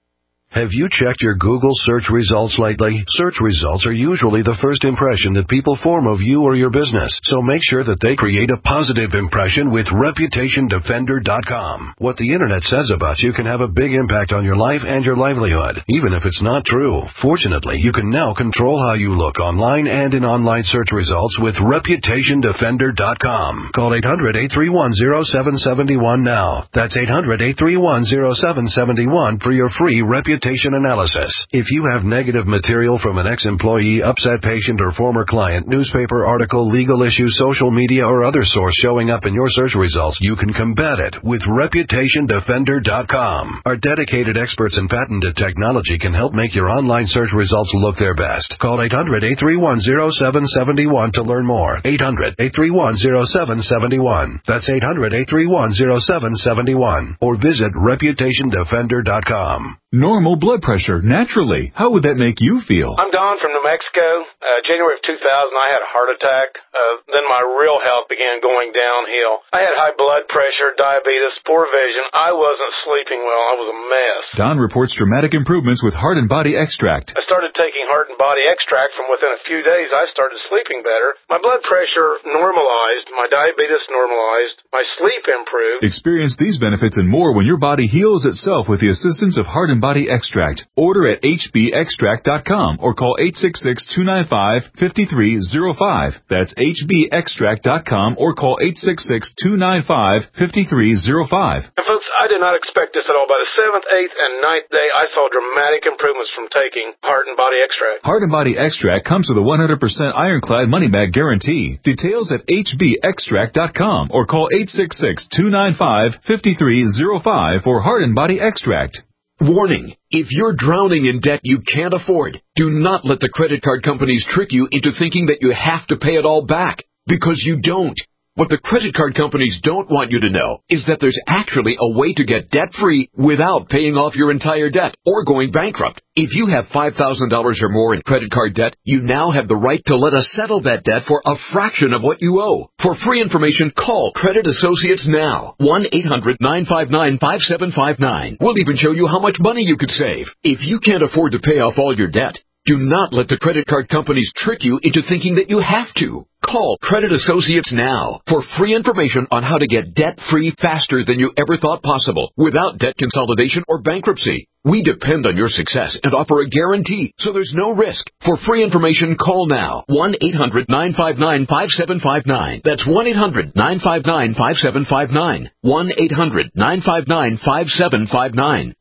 Have you checked your Google search results lately? Search results are usually the first impression that people form of you or your business, so make sure that they create a positive impression with Reputation Defender dot com. What the internet says about you can have a big impact on your life and your livelihood, even if it's not true. Fortunately, you can now control how you look online and in online search results with Reputation Defender dot com. Call eight hundred, eight three one, zero seven seven one now. That's eight hundred, eight three one, zero seven seven one for your free reputation analysis. If you have negative material from an ex-employee, upset patient, or former client, newspaper article, legal issue, social media, or other source showing up in your search results, you can combat it with Reputation Defender dot com. Our dedicated experts in patented technology can help make your online search results look their best. Call eight hundred, eight three one, zero seven seven one to learn more. eight hundred, eight three one, zero seven seven one. That's eight hundred, eight three one, zero seven seven one. Or visit Reputation Defender dot com. Normal blood pressure, naturally. How would that make you feel? I'm Don from New Mexico. Uh, January of two thousand, I had a heart attack. Uh, then my real health began going downhill. I had high blood pressure, diabetes, poor vision. I wasn't sleeping well. I was a mess. Don reports dramatic improvements with Heart and Body Extract. I started taking Heart and Body Extract. From within a few days, I started sleeping better. My blood pressure normalized. My diabetes normalized. My sleep improved. Experience these benefits and more when your body heals itself with the assistance of Heart and Body Extract. Order at H B extract dot com or call eight six six, two nine five, five three zero five. That's H B extract dot com or call eight six six, two nine five, five three zero five. And folks, I did not expect this at all. By the seventh, eighth, and ninth day, I saw dramatic improvements from taking Heart and Body Extract. Heart and Body Extract comes with a one hundred percent ironclad money-back guarantee. Details at H B extract dot com or call eight six six, two nine five, five three zero five for Heart and Body Extract. Warning, if you're drowning in debt you can't afford, do not let the credit card companies trick you into thinking that you have to pay it all back, because you don't. What the credit card companies don't want you to know is that there's actually a way to get debt-free without paying off your entire debt or going bankrupt. If you have five thousand dollars or more in credit card debt, you now have the right to let us settle that debt for a fraction of what you owe. For free information, call Credit Associates now. one eight hundred, nine five nine, five seven five nine. We'll even show you how much money you could save. If you can't afford to pay off all your debt, do not let the credit card companies trick you into thinking that you have to. Call Credit Associates now for free information on how to get debt-free faster than you ever thought possible without debt consolidation or bankruptcy. We depend on your success and offer a guarantee, so there's no risk. For free information, call now. one eight hundred, nine five nine, five seven five nine. That's one eight hundred, nine five nine, five seven five nine. one eight hundred, nine five nine, five seven five nine.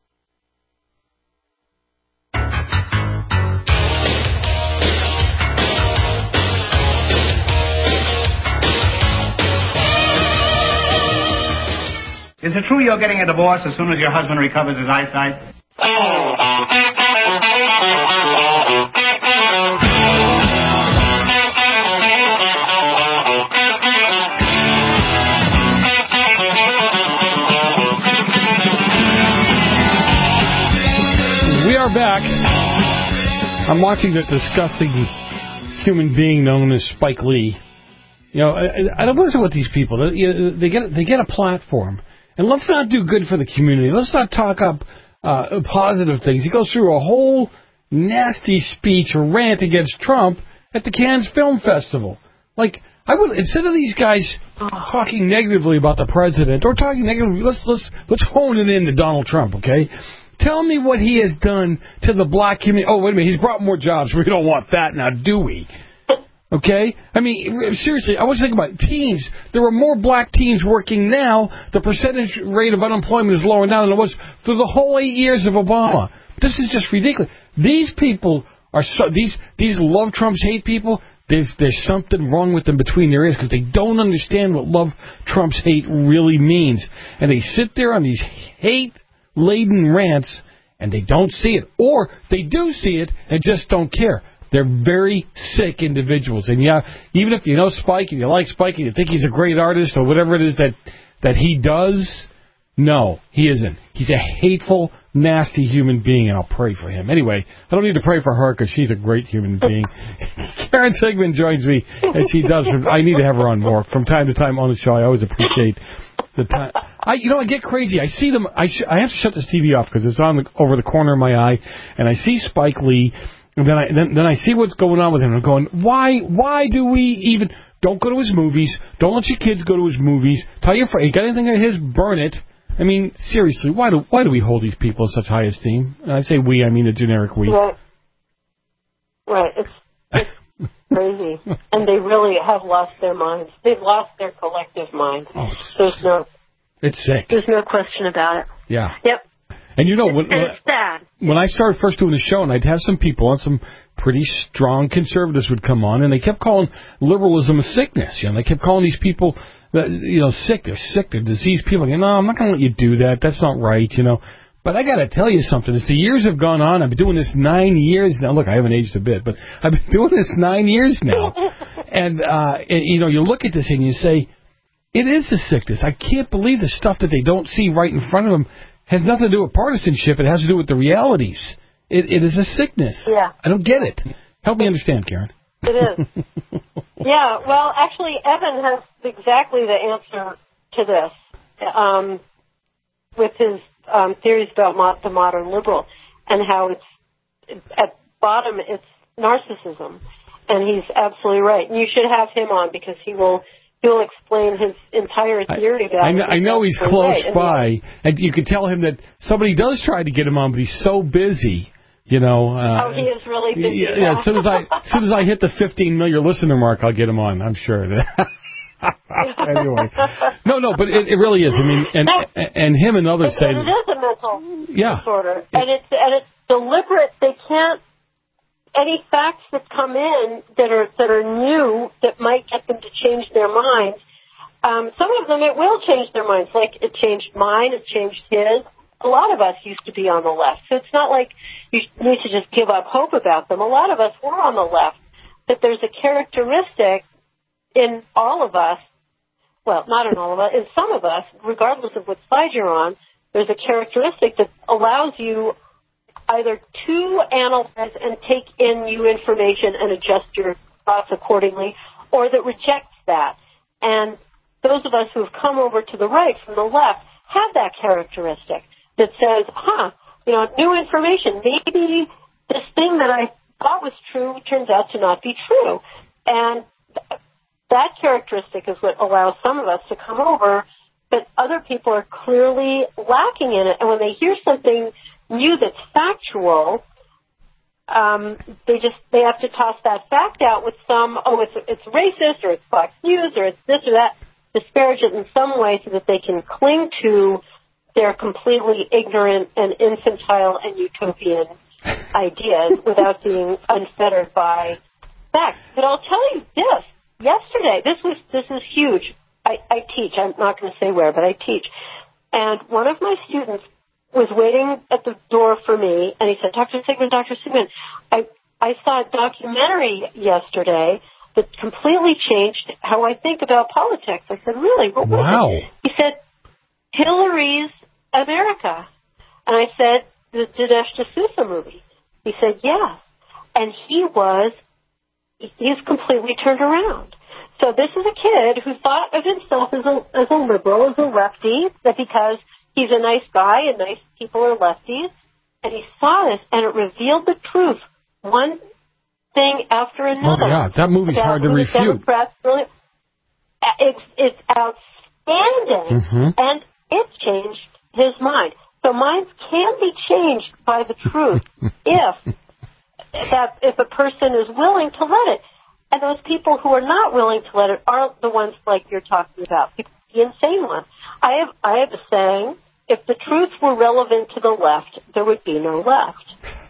Is it true you're getting a divorce as soon as your husband recovers his eyesight? We are back. I'm watching the disgusting human being known as Spike Lee. You know, I, I don't listen with these people. They, they get they get a platform. And let's not do good for the community. Let's not talk up uh, positive things. He goes through a whole nasty speech or rant against Trump at the Cannes Film Festival. Like, I would, instead of these guys talking negatively about the president or talking negatively, let's let's let's hone it in to Donald Trump, okay? Tell me what he has done to the black community. Oh, wait a minute, he's brought more jobs. We don't want that now, do we? Okay? I mean, seriously, I was thinking about teens. There are more black teens working now. The percentage rate of unemployment is lower now than it was through the whole eight years of Obama. This is just ridiculous. These people are so, these these love Trump's hate people, there's, there's something wrong with them between their ears because they don't understand what love Trump's hate really means. And they sit there on these hate-laden rants and they don't see it. Or they do see it and just don't care. They're very sick individuals. And yeah, even if you know Spike and you like Spike and you think he's a great artist or whatever it is that, that he does, no, he isn't. He's a hateful, nasty human being, and I'll pray for him. Anyway, I don't need to pray for her because she's a great human being. Karen Sigmund joins me, as she does. I need to have her on more. From time to time on the show, I always appreciate the time. I, I, you know, I get crazy. I see them. I sh- I have to shut this T V off because it's on the, over the corner of my eye, and I see Spike Lee, and then I then, then I see what's going on with him. I'm going, why why do we even don't go to his movies? Don't let your kids go to his movies. Tell your friend, you got anything of his, burn it. I mean, seriously, why do why do we hold these people in such high esteem? And I say we, I mean the generic we. Right. Right. It's, it's crazy, and they really have lost their minds. They've lost their collective mind. Oh, There's no. It's sick. There's no question about it. Yeah. Yep. And you know, when, and it's sad. When I started first doing the show, and I'd have some people on, some pretty strong conservatives would come on, and they kept calling liberalism a sickness. You know, they kept calling these people, that, you know, sick. They're sick. They're diseased people. You know, I'm not going to let you do that. That's not right. You know. But I got to tell you something. As the years have gone on, I've been doing this nine years now. Look, I haven't aged a bit, but I've been doing this nine years now. and uh, and you know, you look at this and you say, it is a sickness. I can't believe the stuff that they don't see right in front of them has nothing to do with partisanship. It has to do with the realities. It, it is a sickness. Yeah. I don't get it. Help me understand, Karen. It is. Yeah, well, actually, Evan has exactly the answer to this um, with his um, theories about mo- the modern liberal and how it's, at bottom, it's narcissism. And he's absolutely right. And you should have him on because he will... He'll explain his entire theory about I, I know, it. I know he's close right. by, and, and you can tell him that somebody does try to get him on, but he's so busy, you know. Uh, oh, he is really busy. Yeah, yeah, as soon as I, as soon as I hit the fifteen million listener mark, I'll get him on. I'm sure. Anyway, no, no, but it, it really is. I mean, and and him and others it, say it is a mental yeah. disorder, and it's and it's deliberate. They can't. Any facts that come in that are that are new that might get them to change their minds, um, some of them it will change their minds. Like it changed mine, it changed his. A lot of us used to be on the left, so it's not like you need to just give up hope about them. A lot of us were on the left, but there's a characteristic in all of us. Well, not in all of us, in some of us, regardless of what side you're on, there's a characteristic that allows you either to analyze and take in new information and adjust your thoughts accordingly, or that rejects that. And those of us who have come over to the right from the left have that characteristic that says, huh, you know, new information. Maybe this thing that I thought was true turns out to not be true. And that characteristic is what allows some of us to come over, but other people are clearly lacking in it. And when they hear something new that's factual, um, they just they have to toss that fact out with some, oh, it's it's racist, or it's Fox News, or it's this or that, disparage it in some way so that they can cling to their completely ignorant and infantile and utopian ideas without being unfettered by facts. But I'll tell you this, yesterday, this was this is huge. I, I teach, I'm not going to say where, but I teach. And one of my students was waiting at the door for me, and he said, Doctor Sigmund, Doctor Sigmund, I, I saw a documentary yesterday that completely changed how I think about politics. I said, really? What was wow. it? He said, Hillary's America. And I said, the Dinesh D'Souza movie. He said, yeah. And he was, he's completely turned around. So this is a kid who thought of himself as a, as a liberal, as a lefty, that because he's a nice guy and nice people are lefties, and he saw this, and it revealed the truth, one thing after another. Oh, yeah, that movie's hard to refute. Really, it's, it's outstanding, mm-hmm. and it changed his mind. So minds can be changed by the truth if that if a person is willing to let it. And those people who are not willing to let it are the ones like you're talking about, the insane ones. I have I have a saying, if the truth were relevant to the left, there would be no left.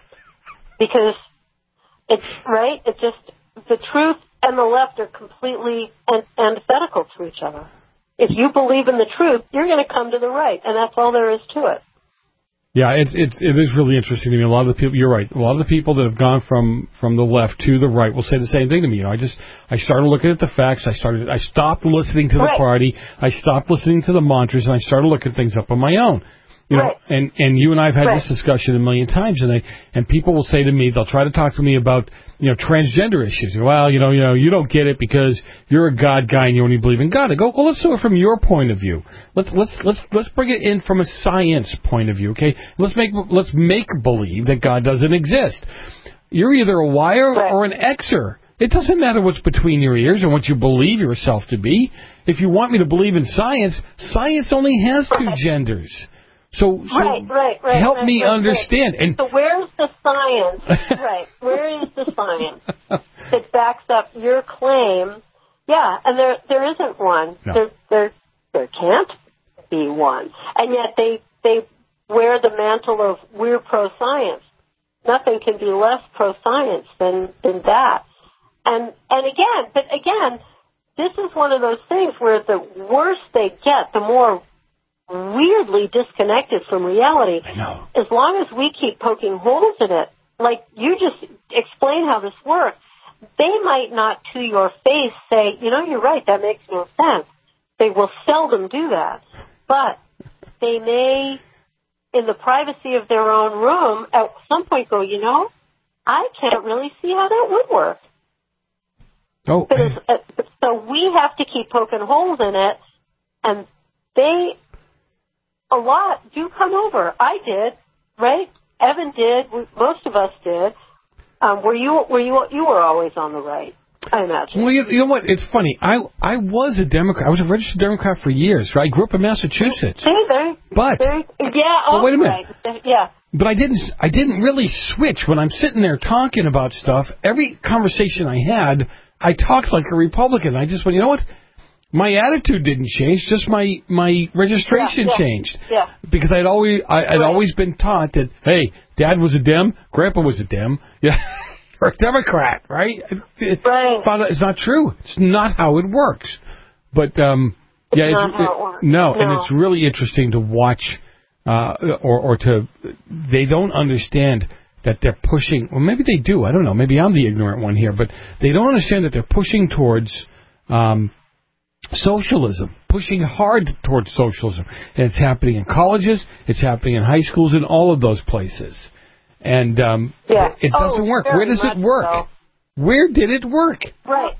Because it's, right, it's just, the truth and the left are completely an- antithetical to each other. If you believe in the truth, you're going to come to the right, and that's all there is to it. Yeah, it's it's it is really interesting to me. A lot of the people, you're right. A lot of the people that have gone from, from the left to the right will say the same thing to me. You know, I just I started looking at the facts. I started I stopped listening to the right. party. I stopped listening to the mantras, and I started looking things up on my own. You know, right. and, and you and I have had right. this discussion a million times, and they, and people will say to me, they'll try to talk to me about, you know, transgender issues. Well, you know, you know, you don't get it because you're a God guy and you only believe in God. I go, well, let's do it from your point of view. Let's let's let's let's bring it in from a science point of view, okay? Let's make let's make believe that God doesn't exist. You're either a Y-er right. or an X-er. It doesn't matter what's between your ears or what you believe yourself to be. If you want me to believe in science, science only has two right. genders. So, so right, right, right, help right, me right, understand. Right. And so where's the science? right, where is the science that backs up your claim? Yeah, and there there isn't one. No. There there there can't be one. And yet they they wear the mantle of we're pro-science. Nothing can be less pro-science than than that. And and again, but again, this is one of those things where the worse they get, the more weirdly disconnected from reality. I know. As long as we keep poking holes in it, like you just explain how this works, they might not to your face say, you know, you're right, that makes no sense. They will seldom do that. But they may, in the privacy of their own room, at some point go, you know, I can't really see how that would work. Oh. But it's, so we have to keep poking holes in it, and they... a lot do come over. I did, right? Evan did. Most of us did. Um, were you? Were you? You were always on the right, I imagine. Well, you, you know what? It's funny. I I was a Democrat. I was a registered Democrat for years. Right? I grew up in Massachusetts. See, there, but there, yeah. Oh, well, wait a minute. Right. Yeah. But I didn't. I didn't really switch when I'm sitting there talking about stuff. Every conversation I had, I talked like a Republican. I just went, you know what? My attitude didn't change, just my my registration yeah, yeah, changed. Yeah. Because I'd always I, I'd right. always been taught that, hey, Dad was a Dem, Grandpa was a Dem, yeah, or a Democrat, right? Right. Found out it's not true. It's not how it works. But um, it's yeah, not it's, how it, it works. No, no, and it's really interesting to watch, uh, or or to they don't understand that they're pushing. Well, maybe they do. I don't know. Maybe I'm the ignorant one here, but they don't understand that they're pushing towards. Um, Socialism, pushing hard towards socialism. And it's happening in colleges, it's happening in high schools, in all of those places. And um, yeah. it doesn't oh, work. Where does it work? So. Where did it work? Right.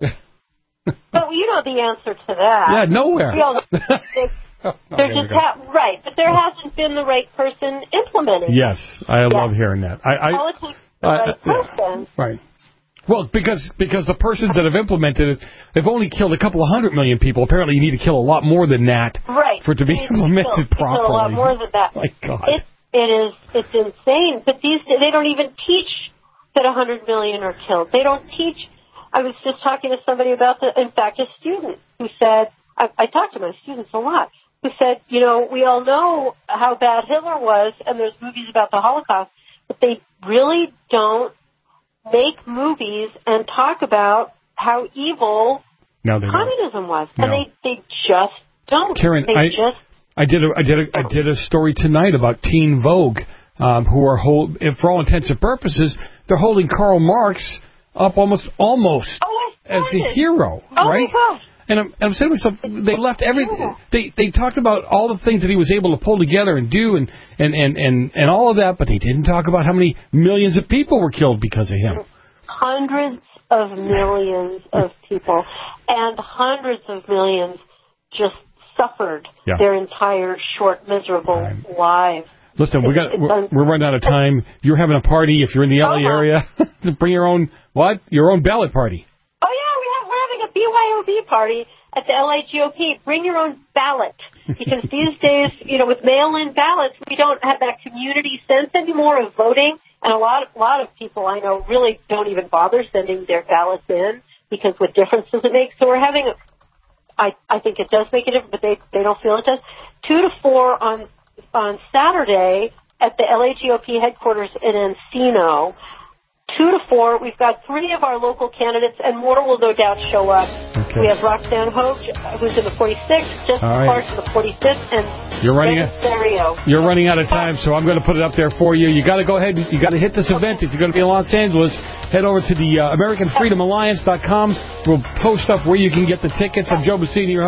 But you know the answer to that. Yeah, nowhere. You know, they, oh, there just ha- right, but there hasn't been the right person implementing. Yes, I yeah. love hearing that. I, I, Politics, the uh, right person. Yeah, right. Well, because because the persons that have implemented it have only killed a couple of hundred million people. Apparently, you need to kill a lot more than that right. for it to be implemented kill, properly. Kill a lot more than that. My God, it, it is it's insane. But these they don't even teach that a hundred million are killed. They don't teach. I was just talking to somebody about the. In fact, a student who said I, I talk to my students a lot. Who said, you know, we all know how bad Hitler was, and there's movies about the Holocaust, but they really don't make movies and talk about how evil no, communism was, no. and they they just don't. Karen, they I just I did a I did a I did a story tonight about Teen Vogue, um, who are hold for all intents and purposes they're holding Karl Marx up almost almost oh, as the hero, oh right? My gosh. And I'm, I'm saying to myself, they left every. They they talked about all the things that he was able to pull together and do, and and, and, and, and all of that, but they didn't talk about how many millions of people were killed because of him. Hundreds of millions of people, and hundreds of millions just suffered yeah. their entire short, miserable right. lives. Listen, we got we're, we're running out of time. You're having a party if you're in the L A uh-huh. area. Bring your own what? Your own ballot party. Oh yeah, we have, we're having a B Y O B party at the L A G O P. Bring your own ballot, because these days, you know, with mail-in ballots, we don't have that community sense anymore of voting, and a lot of a lot of people I know really don't even bother sending their ballots in because what difference does it make? So we're having a, I I think it does make a difference, but they they don't feel it does. Two to four on on Saturday at the L A G O P headquarters in Encino. Two to four, we've got three of our local candidates, and more will no doubt show up. Okay. We have Roxanne Hoge, who's in the forty-sixth, Justin right. Clark in the forty-fifth, and you're running Ben Serio. You're running out of time, so I'm going to put it up there for you. You got to go ahead. You got to hit this event. If you're going to be in Los Angeles, head over to the uh, American Freedom Alliance dot com. We'll post up where you can get the tickets. I'm Joe Bassini, your host.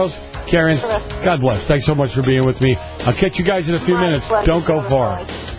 Karen, God bless. Thanks so much for being with me. I'll catch you guys in a few minutes. Don't go far.